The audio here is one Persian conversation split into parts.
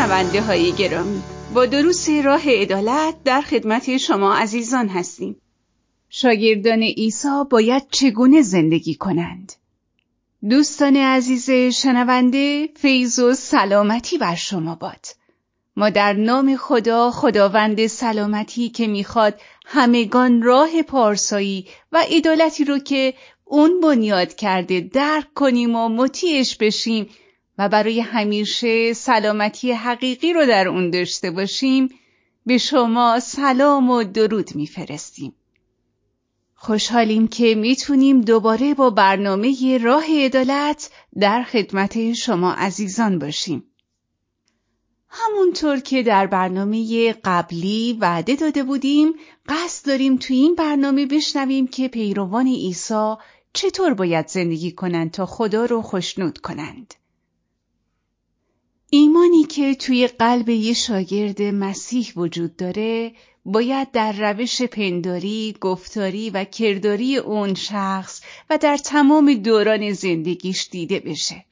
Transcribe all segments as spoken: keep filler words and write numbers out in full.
شنونده های گرامی، با دروس راه عدالت در خدمت شما عزیزان هستیم. شاگردان عیسی باید چگونه زندگی کنند؟ دوستان عزیز شنونده، فیض و سلامتی بر شما باد. ما در نام خدا، خداوند سلامتی که میخواد همگان راه پارسایی و عدالتی رو که اون بنیاد کرده درک کنیم و مطیعش بشیم و برای همیشه سلامتی حقیقی رو در اون داشته باشیم، به شما سلام و درود میفرستیم. خوشحالیم که میتونیم دوباره با برنامه راه عدالت در خدمت شما عزیزان باشیم. همونطور که در برنامه قبلی وعده داده بودیم، قصد داریم توی این برنامه بشنویم که پیروان عیسی چطور باید زندگی کنند تا خدا رو خوشنود کنند. ایمانی که توی قلب یه شاگرد مسیح وجود داره باید در روش پنداری، گفتاری و کرداری اون شخص و در تمام دوران زندگیش دیده بشه.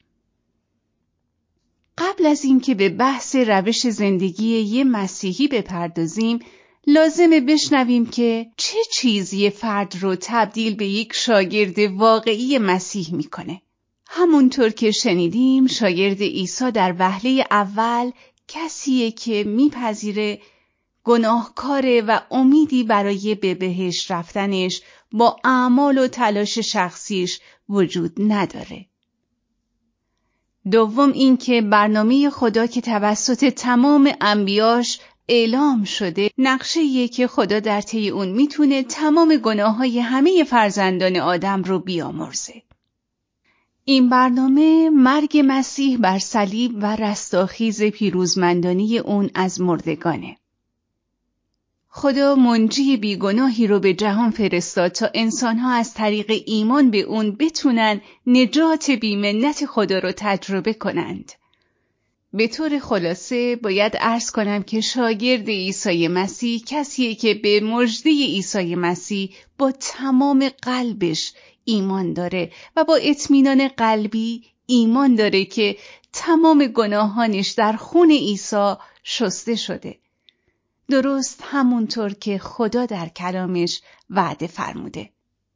قبل از اینکه به بحث روش زندگی یه مسیحی بپردازیم، لازمه بشنویم که چه چیزی فرد رو تبدیل به یک شاگرد واقعی مسیح میکنه. همونطور که شنیدیم، شاگرد عیسی در وهله اول کسیه که میپذیره گناهکاره و امیدی برای به بهشت رفتنش با اعمال و تلاش شخصیش وجود نداره. دوم این که برنامه خدا که توسط تمام انبیاش اعلام شده، نقشه‌ایه که خدا در طی اون میتونه تمام گناههای همه فرزندان آدم رو بیامرزه. این برنامه مرگ مسیح بر صلیب و رستاخیز پیروزمندانه اون از مردگانه. خدا منجی بیگناهی رو به جهان فرستاد تا انسانها از طریق ایمان به اون بتونن نجات بی‌منت خدا رو تجربه کنند. به طور خلاصه باید عرض کنم که شاگرد عیسی مسیح کسیه که به مژده عیسی مسیح با تمام قلبش ایمان داره و با اطمینان قلبی ایمان داره که تمام گناهانش در خون عیسی شسته شده. درست همونطور که خدا در کلامش وعده فرموده.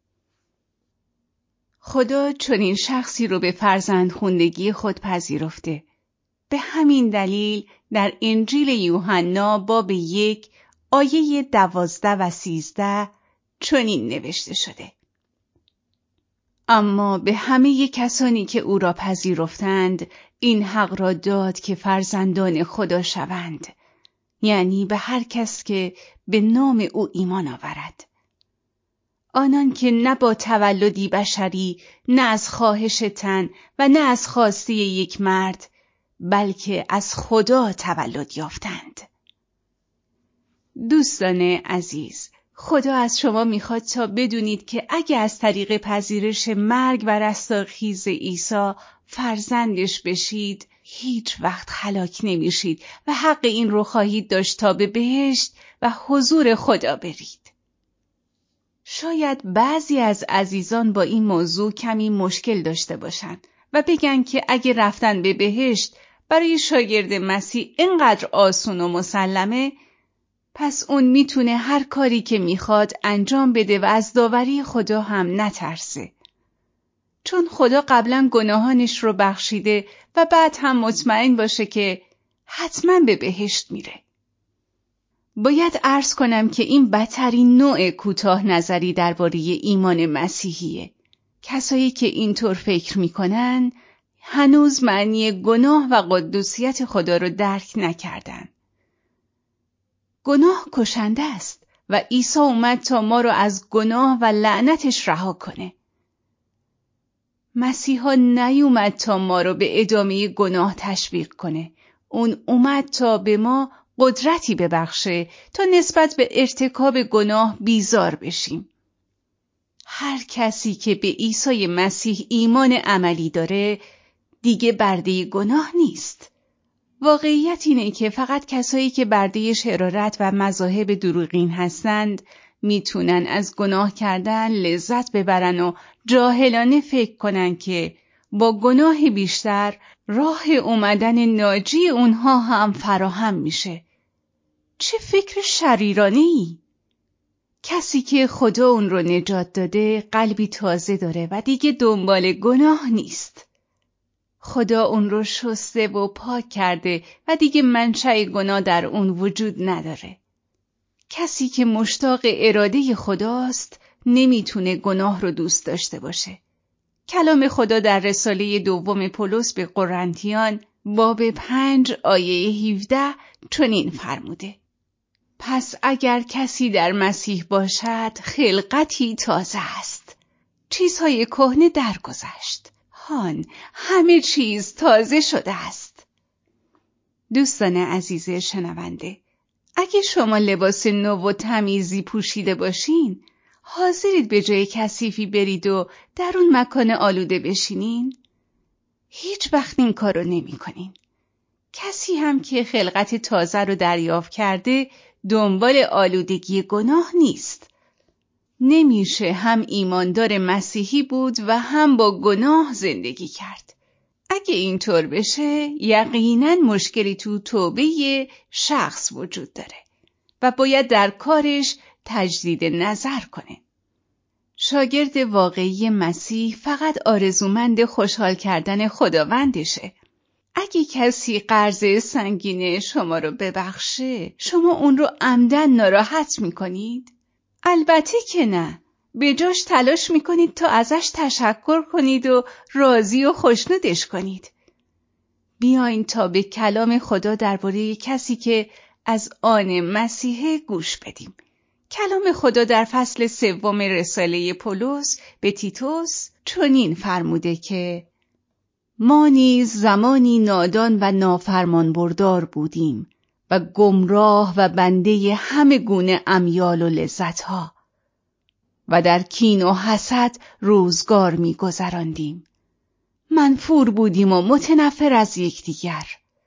خدا چنین شخصی رو به فرزندخواندگی خود پذیرفته. به همین دلیل در انجیل یوحنا باب یک آیه دوازده و سیزده چنین نوشته شده: اما به همه کسانی که او را پذیرفتند این حق را داد که فرزندان خدا شوند، یعنی به هر کس که به نام او ایمان آورد. آنان که نه با تولدی بشری، نه از خواهش تن و نه از خواسته یک مرد، بلکه از خدا تولد یافتند. دوستان عزیز، خدا از شما میخواد تا بدونید که اگه از طریق پذیرش مرگ و رستاخیز عیسی فرزندش بشید، هیچ وقت هلاک نمیشید و حق این رو خواهید داشت تا به بهشت و حضور خدا برید. شاید بعضی از عزیزان با این موضوع کمی مشکل داشته باشند و بگن که اگه رفتن به بهشت برای شاگرد مسیح اینقدر آسون و مسلمه، پس اون میتونه هر کاری که میخواد انجام بده و از داوری خدا هم نترسه. چون خدا قبلا گناهانش رو بخشیده و بعد هم مطمئن باشه که حتما به بهشت میره. باید عرض کنم که این بدترین نوع کوتاه نظری درباره ایمان مسیحیه. کسایی که اینطور فکر میکنن هنوز معنی گناه و قدوسیت خدا رو درک نکردن. گناه کشنده است و عیسی اومد تا ما رو از گناه و لعنتش رها کنه. مسیحا نیومد تا ما رو به ادامه گناه تشویق کنه. اون اومد تا به ما قدرتی ببخشه تا نسبت به ارتکاب گناه بیزار بشیم. هر کسی که به عیسی مسیح ایمان عملی داره دیگه برده گناه نیست. واقعیت اینه که فقط کسایی که برده شرارت و مذاهب دروغین هستند میتونن از گناه کردن لذت ببرن و جاهلانه فکر کنن که با گناه بیشتر راه اومدن ناجی اونها هم فراهم میشه. چه فکر شریرانه‌ای! کسی که خدا اون رو نجات داده قلبی تازه داره و دیگه دنبال گناه نیست. خدا اون رو شسته و پاک کرده و دیگه منشأ گناه در اون وجود نداره. کسی که مشتاق اراده خداست نمیتونه گناه رو دوست داشته باشه. کلام خدا در رساله دوم پولس به قرنتیان باب پنج آیه هفده چنین فرموده: پس اگر کسی در مسیح باشد خلقتی تازه است. چیزهای کهنه درگذشت. هان همه چیز تازه شده است. دوستان عزیز شنونده، اگه شما لباس نو و تمیزی پوشیده باشین، حاضرید به جای کثیفی برید و در اون مکان آلوده بشینین؟ هیچ وقت این کارو نمی کنین. کسی هم که خلقت تازه رو دریافت کرده دنبال آلودگی گناه نیست. نمیشه هم ایماندار مسیحی بود و هم با گناه زندگی کرد. اگه اینطور بشه یقیناً مشکلی تو توبه شخص وجود داره و باید در کارش تجدید نظر کنه. شاگرد واقعی مسیح فقط آرزومند خوشحال کردن خداوندشه. اگه کسی قرض سنگین شما رو ببخشه، شما اون رو عمدن ناراحت میکنید؟ البته که نه. به جاش تلاش میکنید تا ازش تشکر کنید و راضی و خوشنودش کنید. بیاین تا به کلام خدا درباره کسی که از آن مسیحه گوش بدیم. کلام خدا در فصل سوم رساله پولس به تیتوس چنین فرموده که ما نیز زمانی نادان و نافرمان بردار بودیم و گمراه و بنده همه گونه امیال و لذتها و در کین و حسد روزگار می گذراندیم. منفور بودیم و متنفر از یکدیگر.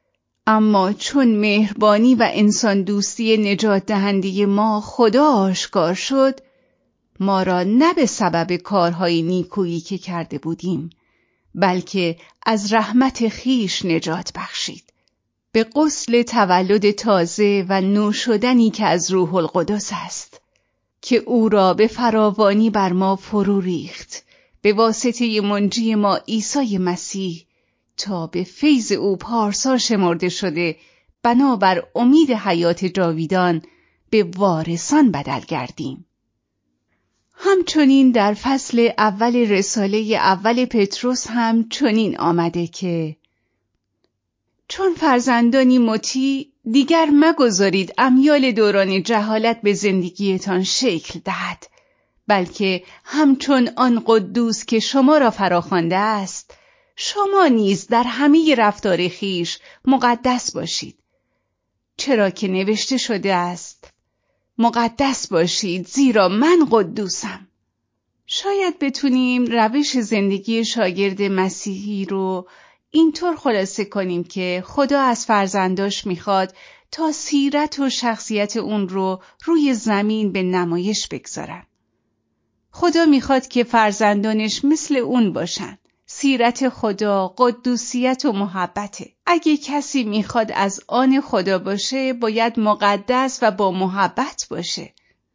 اما چون مهربانی و انسان دوستی نجات دهنده ما خدا آشکار شد، ما را نه به سبب کارهای نیکویی که کرده بودیم، بلکه از رحمت خیش نجات بخشید، به غسل تولد تازه و نو شدنی که از روح القدس است، که او را به فراوانی بر ما فرو ریخت به واسطه منجی ما عیسی مسیح، تا به فیض او پارسا شمرده شده بنابر امید حیات جاویدان به وارثان بدل گردیم. همچنین در فصل اول رساله اول پتروس هم چنین آمده که چون فرزندانی مطیع دیگر مگذارید امیال دوران جهالت به زندگیتان شکل دهد، بلکه همچون آن قدوس که شما را فراخوانده است شما نیز در همه رفتار خویش مقدس باشید، چرا که نوشته شده است مقدس باشید زیرا من قدوسم. شاید بتونیم روش زندگی شاگرد مسیحی رو اینطور خلاصه کنیم که خدا از فرزنداش میخواد تا سیرت و شخصیت اون رو روی زمین به نمایش بگذارن. خدا میخواد که فرزندانش مثل اون باشن. سیرت خدا قدوسیت و محبته. اگه کسی میخواد از آن خدا باشه باید مقدس و با محبت باشه.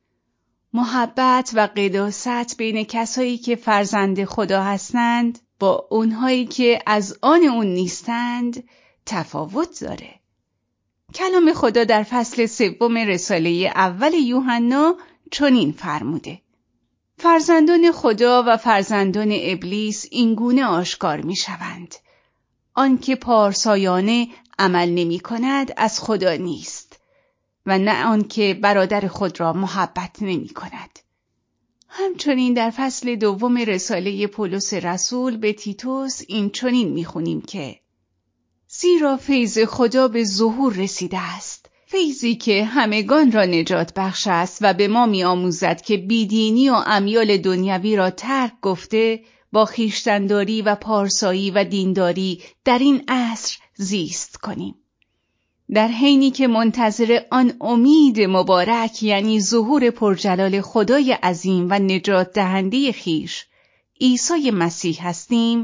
محبت و قداست بین کسایی که فرزند خدا هستند با اونهایی که از آن اون نیستند تفاوت داره. کلام خدا در فصل سوم رساله اول یوحنا چنین فرموده: فرزندان خدا و فرزندان ابلیس اینگونه آشکار می شوند. آن که پارسایانه عمل نمی کند از خدا نیست و نه آن که برادر خود را محبت نمی کند. همچنین در فصل دوم رساله پولس رسول به تیتوس این چنین می خونیم که زیرا فیض خدا به ظهور رسیده است، فیضی که همگان را نجات بخش است و به ما می آموزد که بیدینی و امیال دنیوی را ترک گفته با خویشتن‌داری و پارسایی و دینداری در این عصر زیست کنیم، در حینی که منتظر آن امید مبارک یعنی ظهور پرجلال خدای عظیم و نجات دهنده خویش عیسی مسیح هستیم.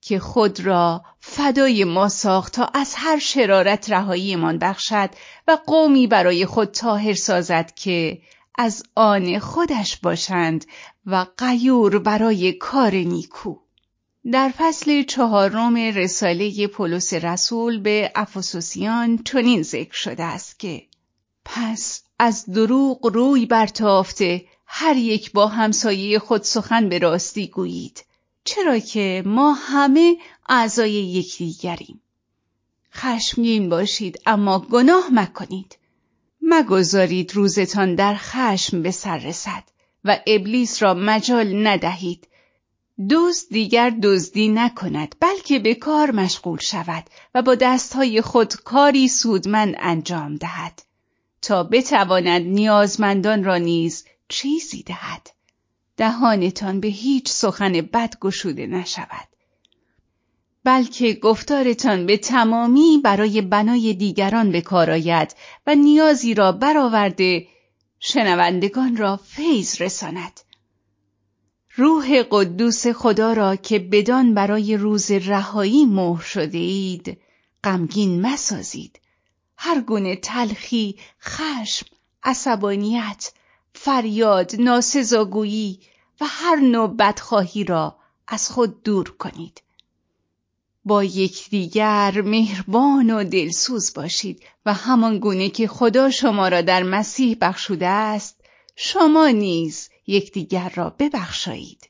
که خود را فدای ما ساخت تا از هر شرارت رهاییمان بخشد و قومی برای خود طاهر سازد که از آن خودش باشند و غیور برای کار نیکو. در فصل چهارم رساله پولس رسول به افسوسیان چنین ذکر شده است که پس از دروغ روی برتافته هر یک با همسایه خود سخن به راستی گویید، چرا که ما همه اعضای یکدیگریم. خشمگین باشید اما گناه مکنید. مگذارید روزتان در خشم به سر رسد و ابلیس را مجال ندهید. دزد دیگر دزدی نکند، بلکه به کار مشغول شود و با دستهای خود کاری سودمند انجام دهد تا بتواند نیازمندان را نیز چیزی دهد. دهانتان به هیچ سخن بد گشوده نشود، بلکه گفتارتان به تمامی برای بنای دیگران به کار آید و نیازی را برآورده شنوندگان را فیض رساند. روح قدوس خدا را که بدان برای روز رهایی مهر شده اید غمگین مسازید. هر گونه تلخی، خشم، عصبانیت، فریاد، ناسزاگویی و هر نوع بدخواهی را از خود دور کنید. با یکدیگر مهربان و دلسوز باشید و همان گونه که خدا شما را در مسیح بخشوده است، شما نیز یکدیگر را ببخشایید.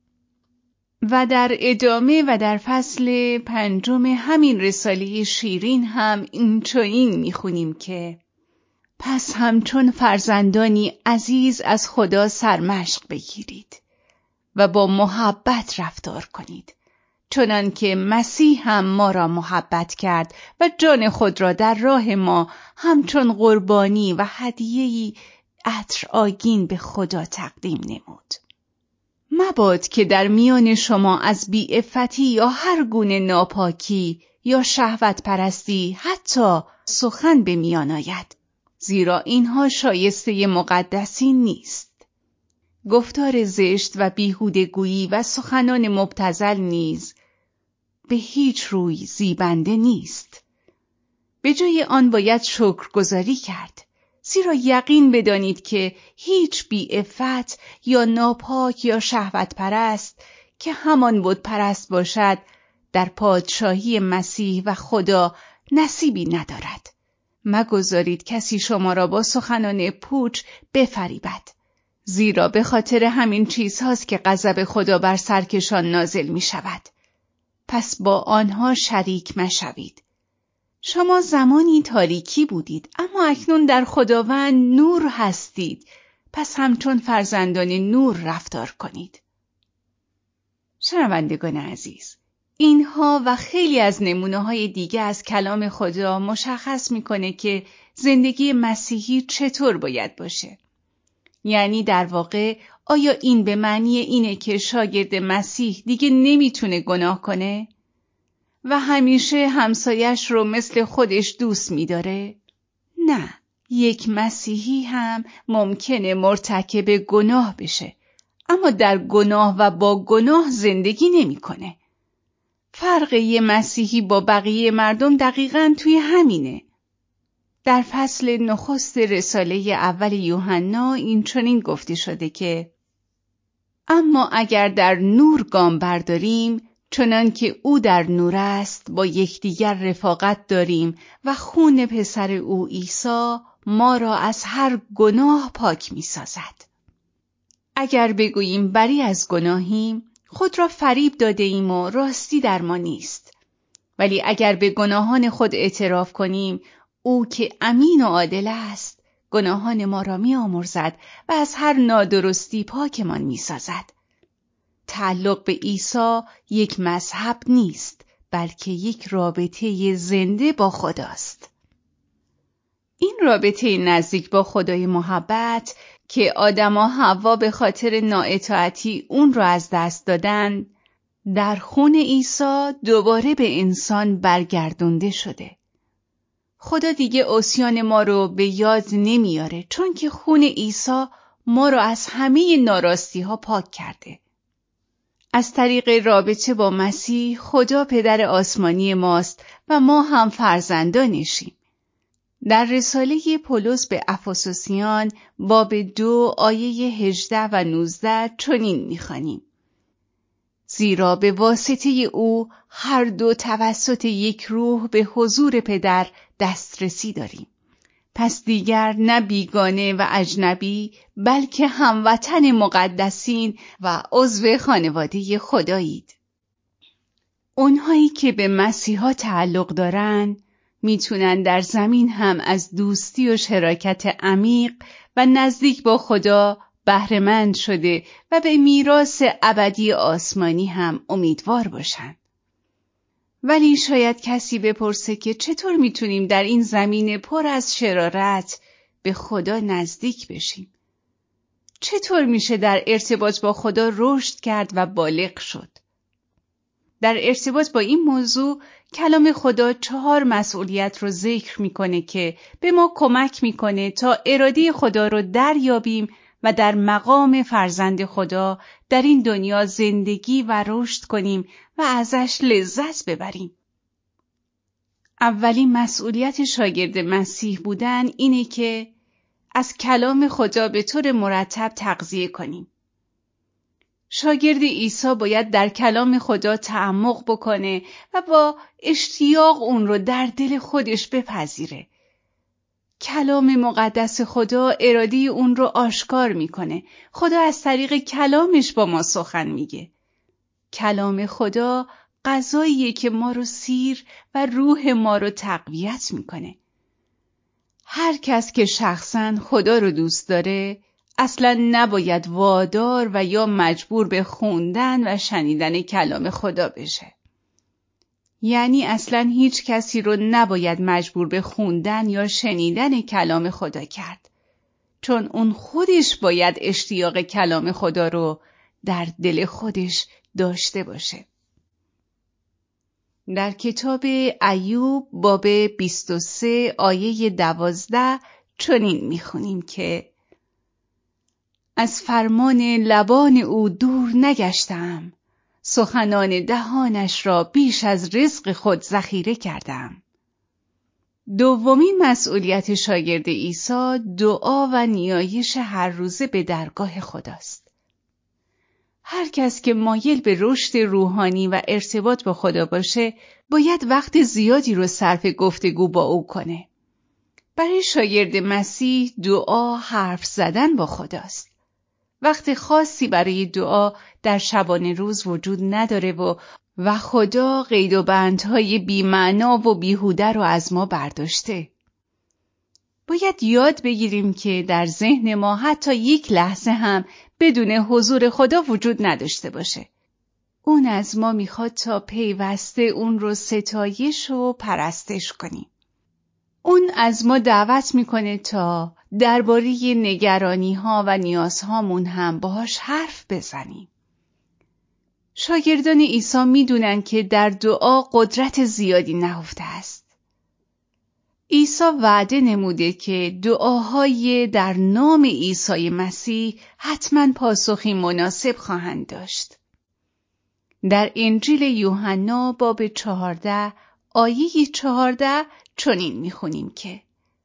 و در ادامه و در فصل پنجم همین رساله شیرین هم این چنین میخونیم که پس همچون فرزندانی عزیز از خدا سرمشق بگیرید و با محبت رفتار کنید، چنان که مسیح هم ما را محبت کرد و جان خود را در راه ما همچون قربانی و هدیه‌ای عطر آگین به خدا تقدیم نمود. مباد که در میان شما از بی‌عفتی یا هر گونه ناپاکی یا شهوت پرستی حتی سخن به میان آید، زیرا اینها شایسته مقدسین نیست. گفتار زشت و بیهوده‌گویی و سخنان مبتذل نیز به هیچ روی زیبنده نیست. به جای آن باید شکرگزاری کرد، زیرا یقین بدانید که هیچ بی‌عفت یا ناپاک یا شهوت پرست که همان بت پرست باشد در پادشاهی مسیح و خدا نصیبی ندارد. مگذارید کسی شما را با سخنان پوچ بفریبد، زیرا به خاطر همین چیزهاست که غضب خدا بر سرکشان نازل می شود. پس با آنها شریک مشوید. شما زمانی تاریکی بودید، اما اکنون در خداوند نور هستید، پس همچون فرزندان نور رفتار کنید. شنوندگان عزیز، اینها و خیلی از نمونه‌های دیگه از کلام خدا مشخص میکنه که زندگی مسیحی چطور باید باشه. یعنی در واقع آیا این به معنی اینه که شاگرد مسیح دیگه نمیتونه گناه کنه و همیشه همسایش رو مثل خودش دوست می‌داره؟ نه، یک مسیحی هم ممکنه مرتکب گناه بشه، اما در گناه و با گناه زندگی نمی‌کنه. فرق یه مسیحی با بقیه مردم دقیقاً توی همینه. در فصل نخست رساله اول یوحنا این چنین گفته شده که اما اگر در نور گام برداریم چنان که او در نور است با یکدیگر رفاقت داریم و خون پسر او عیسی ما را از هر گناه پاک می سازد. اگر بگوییم بری از گناهیم خود را فریب داده ایم و راستی در ما نیست. ولی اگر به گناهان خود اعتراف کنیم او که امین و عادل است گناهان ما را می آمرزد و از هر نادرستی پاکمان می سازد. تعلق به عیسی یک مذهب نیست، بلکه یک رابطه زنده با خداست. این رابطه نزدیک با خدای محبت که آدم و حوا به خاطر نااطاعتی اون را از دست دادن، در خون عیسی دوباره به انسان برگردونده شده. خدا دیگه عصیان ما رو به یاد نمیاره، چون که خون عیسی ما رو از همه ناراستی ها پاک کرده. از طریق رابطه با مسیح خدا پدر آسمانی ماست و ما هم فرزندانشیم. در رساله پولس به افسوسیان باب دو آیه هجده و نوزده چنین می‌خوانیم: زیرا به واسطه او هر دو توسط یک روح به حضور پدر دسترسی داریم. پس دیگر نه بیگانه و اجنبی، بلکه هموطن مقدسین و عضو خانواده خدایید. اونهایی که به مسیحا تعلق دارن میتونن در زمین هم از دوستی و شراکت عمیق و نزدیک با خدا بهره‌مند شده و به میراث ابدی آسمانی هم امیدوار باشن. ولی شاید کسی بپرسه که چطور میتونیم در این زمین پر از شرارت به خدا نزدیک بشیم؟ چطور میشه در ارتباط با خدا رشد کرد و بالغ شد؟ در ارتباط با این موضوع کلام خدا چهار مسئولیت رو ذکر میکنه که به ما کمک میکنه تا اراده خدا رو دریابیم و در مقام فرزند خدا در این دنیا زندگی و رشد کنیم و ازش لذت ببریم. اولین مسئولیت شاگرد مسیح بودن اینه که از کلام خدا به طور مرتب تغذیه کنیم. شاگرد عیسی باید در کلام خدا تعمق بکنه و با اشتیاق اون رو در دل خودش بپذیره. کلام مقدس خدا اراده اون رو آشکار میکنه. خدا از طریق کلامش با ما سخن میگه. کلام خدا غذاییه که ما رو سیر و روح ما رو تقویت میکنه. هر کس که شخصاً خدا رو دوست داره اصلاً نباید وادار و یا مجبور به خوندن و شنیدن کلام خدا بشه. یعنی اصلاً هیچ کسی رو نباید مجبور به خوندن یا شنیدن کلام خدا کرد، چون اون خودش باید اشتیاق کلام خدا رو در دل خودش داشته باشه. در کتاب ایوب باب بیست و سه آیه دوازده چنین میخونیم که از فرمان لبان او دور نگشتم، سخنان دهانش را بیش از رزق خود ذخیره کردم. دومین مسئولیت شاگرد عیسی دعا و نیایش هر روزه به درگاه خداست. هر کس که مایل به رشد روحانی و ارتباط با خدا باشه باید وقت زیادی رو صرف گفتگو با او کنه. برای شاگرد مسیح دعا حرف زدن با خداست. وقت خاصی برای دعا در شبانه روز وجود نداره و و خدا قید و بندهای بی‌معنا و بیهوده رو از ما برداشته. باید یاد بگیریم که در ذهن ما حتی یک لحظه هم بدون حضور خدا وجود نداشته باشه. اون از ما میخواد تا پیوسته اون رو ستایش و پرستش کنیم. اون از ما دعوت میکنه تا درباره نگرانی‌ها و نیازهامون هم باهاش حرف بزنیم. شاگردان عیسی میدونن که در دعا قدرت زیادی نهفته است. عیسی وعده نموده که دعاهای در نام عیسی مسیح حتما پاسخی مناسب خواهند داشت. در انجیل یوحنا باب چهارده آیه چهارده چنین میخونیم که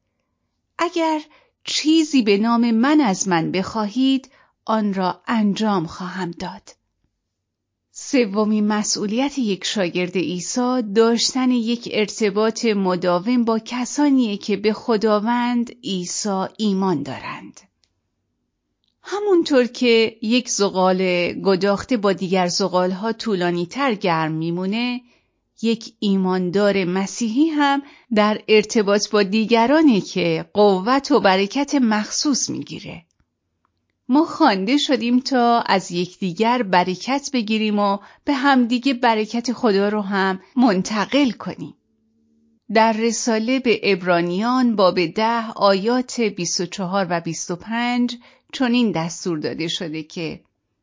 اگر چیزی به نام من از من بخواهید آن را انجام خواهم داد. سومین مسئولیت یک شاگرد عیسی داشتن یک ارتباط مداوم با کسانیه که به خداوند عیسی ایمان دارند. همونطور که یک زغال گداخته با دیگر زغالها طولانی تر گرم میمونه، یک ایماندار مسیحی هم در ارتباط با دیگرانی که قوت و برکت مخصوص میگیره. ما خوانده شدیم تا از یکدیگر برکت بگیریم و به همدیگه برکت خدا رو هم منتقل کنیم. در رساله به عبرانیان باب ده آیات بیست و چهار و بیست و پنج چنین دستور داده شده که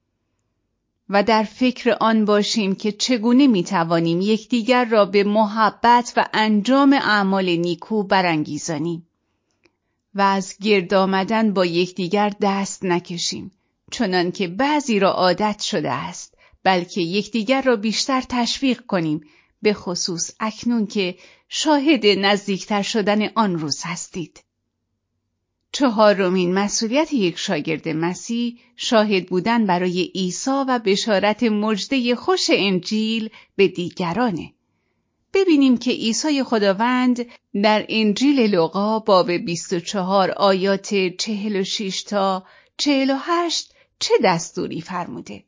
و در فکر آن باشیم که چگونه میتوانیم یکدیگر را به محبت و انجام اعمال نیکو برانگیزانیم و از گرد آمدن با یکدیگر دست نکشیم، چنان که بعضی را عادت شده است، بلکه یکدیگر را بیشتر تشویق کنیم، به خصوص اکنون که شاهد نزدیکتر شدن آن روز هستید. چهارمین مسئولیت یک شاگرد مسیح شاهد بودن برای عیسی و بشارت مژده خوش انجیل به دیگرانه. ببینیم که عیسی خداوند در انجیل لوقا باب بیست و چهار آیات چهل و شش تا چهل و هشت چه دستوری فرموده.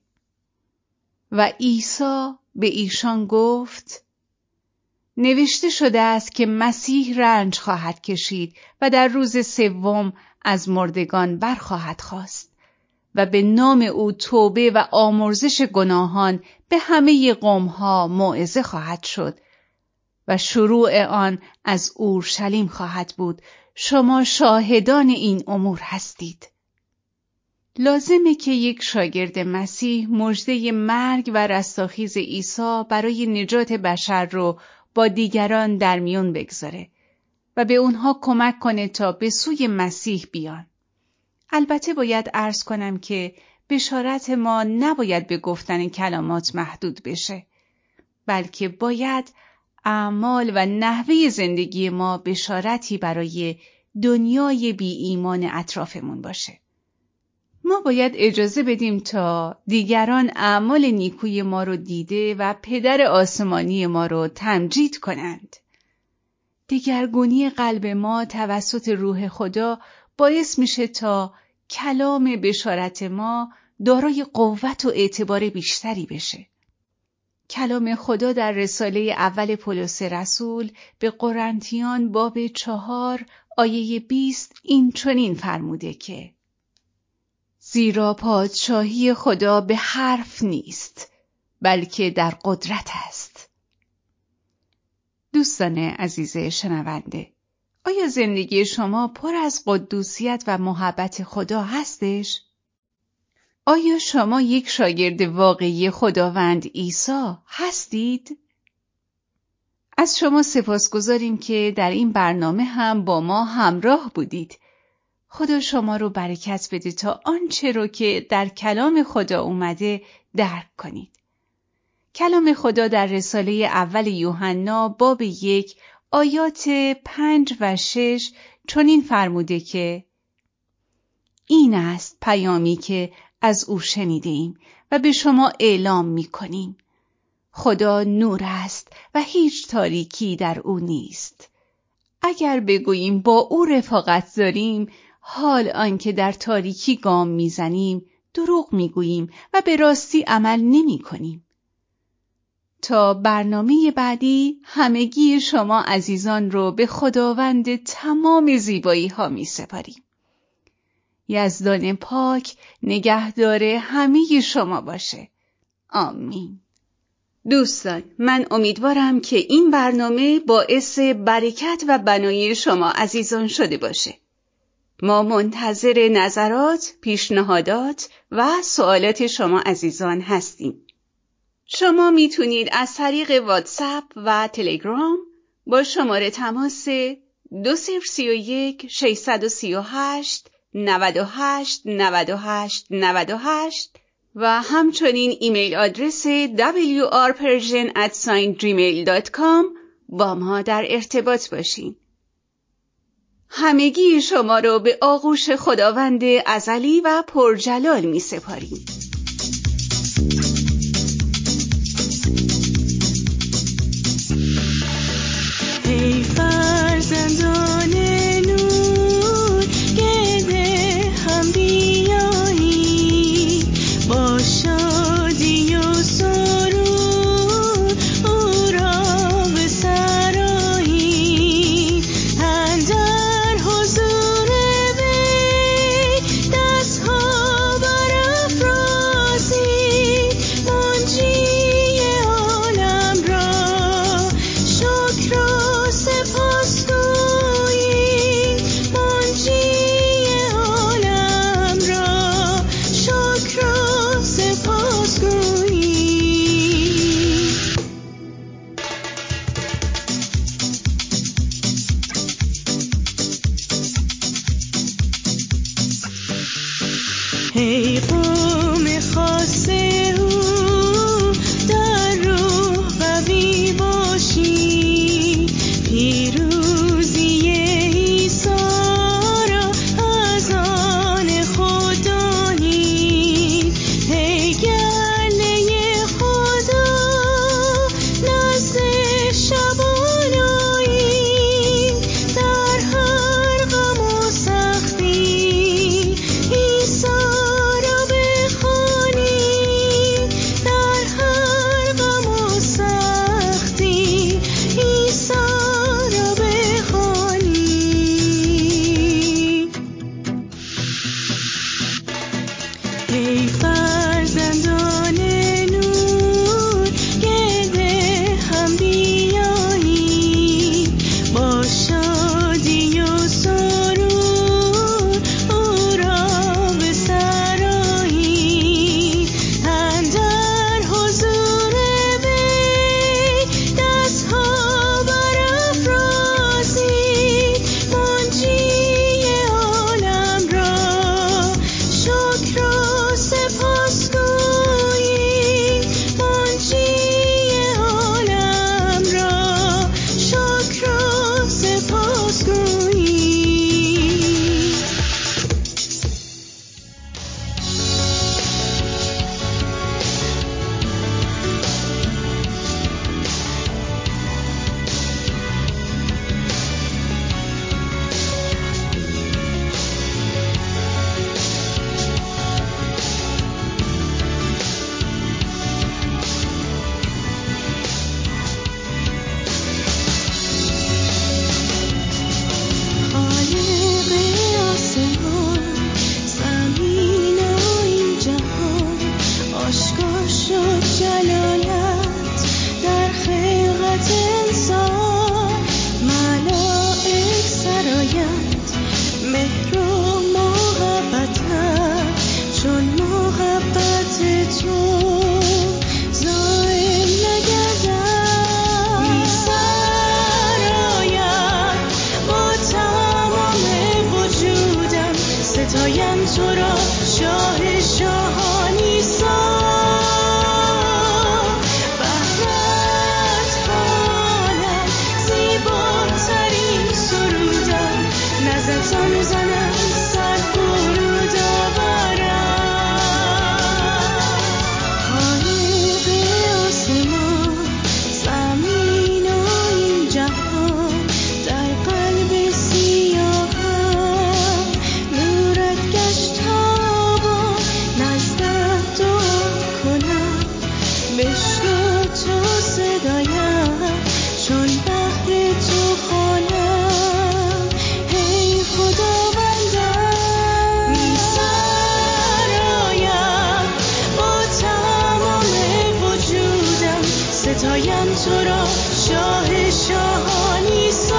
و عیسی به ایشان گفت: نوشته شده است که مسیح رنج خواهد کشید و در روز سوم از مردگان برخواهد خاست و به نام او توبه و آمرزش گناهان به همه قوم‌ها موعظه خواهد شد و شروع آن از اورشلیم خواهد بود. شما شاهدان این امور هستید. لازمه که یک شاگرد مسیح مژده مرگ و رستاخیز عیسی برای نجات بشر رو با دیگران در میون بگذاره و به اونها کمک کنه تا به سوی مسیح بیان. البته باید عرض کنم که بشارت ما نباید به گفتن کلمات محدود بشه، بلکه باید اعمال و نحوه زندگی ما بشارتی برای دنیای بی ایمان اطرافمون باشه. ما باید اجازه بدیم تا دیگران اعمال نیکوی ما رو دیده و پدر آسمانی ما رو تمجید کنند. دگرگونی قلب ما توسط روح خدا باعث میشه تا کلام بشارت ما دارای قوت و اعتبار بیشتری بشه. کلام خدا در رساله اول پولس رسول به قرنتیان باب چهار آیه بیست این چنین فرموده که زیرا پادشاهی خدا به حرف نیست، بلکه در قدرت است. دوستان عزیز شنونده، آیا زندگی شما پر از قدوسیت و محبت خدا هستش؟ آیا شما یک شاگرد واقعی خداوند عیسی هستید؟ از شما سپاسگزاریم که در این برنامه هم با ما همراه بودید. خدا شما رو برکت بده تا آنچه رو که در کلام خدا اومده درک کنید. کلام خدا در رساله اول یوحنا باب یک آیات پنج و شش چنین فرموده که این است پیامی که از او شنیده ایم و به شما اعلام می کنیم. خدا نور است و هیچ تاریکی در او نیست. اگر بگوییم با او رفاقت داریم، حال آنکه در تاریکی گام میزنیم دروغ میگوییم و به راستی عمل نمی کنیم. تا برنامه بعدی همگی شما عزیزان رو به خداوند تمام زیبایی ها می سپاریم. یزدان پاک نگهدار همه شما باشه. آمین. دوستان، من امیدوارم که این برنامه باعث برکت و بنای شما عزیزان شده باشه. ما منتظر نظرات، پیشنهادات و سوالات شما عزیزان هستیم. شما میتونید از طریق واتساپ و تلگرام با شماره تماس دو صفر سه یک شش سه هشت نود و هشت نود و هشت نود و هشت و همچنین ایمیل آدرس دبلیو آر پرژن ات جیمیل دات کام با ما در ارتباط باشین. همگی شما رو به آغوش خداوند ازلی و پرجلال می سپاریم. ای فرزندان نور گرده هم بیایی، با شادی و سرور او را به سرایی، اندر حضور وی دست ها برافرازی. صدایم چون بحر طوفانم. هی خداوندم می‌سرایم با تمام وجودم، ستایم تو را شاه شاهان عیسی.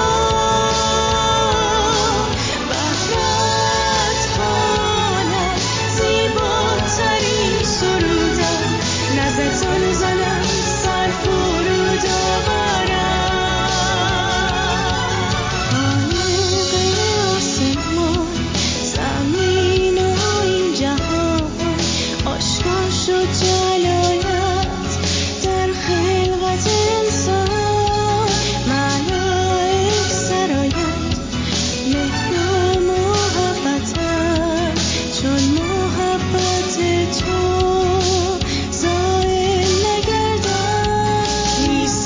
بهرت خوانم زیباترین سرودم، نزدان زنم سر فرود آورم. خالق آسمان زمین و این جهان، آشکار شد جلالت در خلقت انسان. ملائک سرایند مهر و محبتت، چون محبت تو زائل نگردد.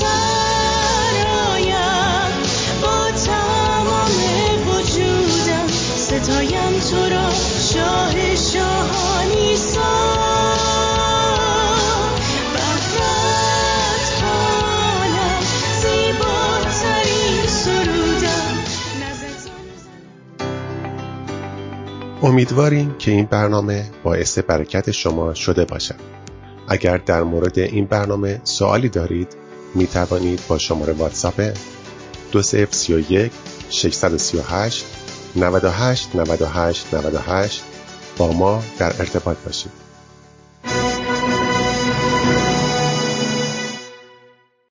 می‌سرایم با تمام وجودم، ستایم تو را شاه شاهان عیسی. بهرت خوانم زیباترین سرودم، نزدان امیدواریم که این برنامه باعث برکت شما شده باشد. اگر در مورد این برنامه سوالی دارید می توانید با شماره واتساپ دو صفر سه یک شش سه هشت نه هشت نه هشت نه هشت با ما در ارتباط باشید.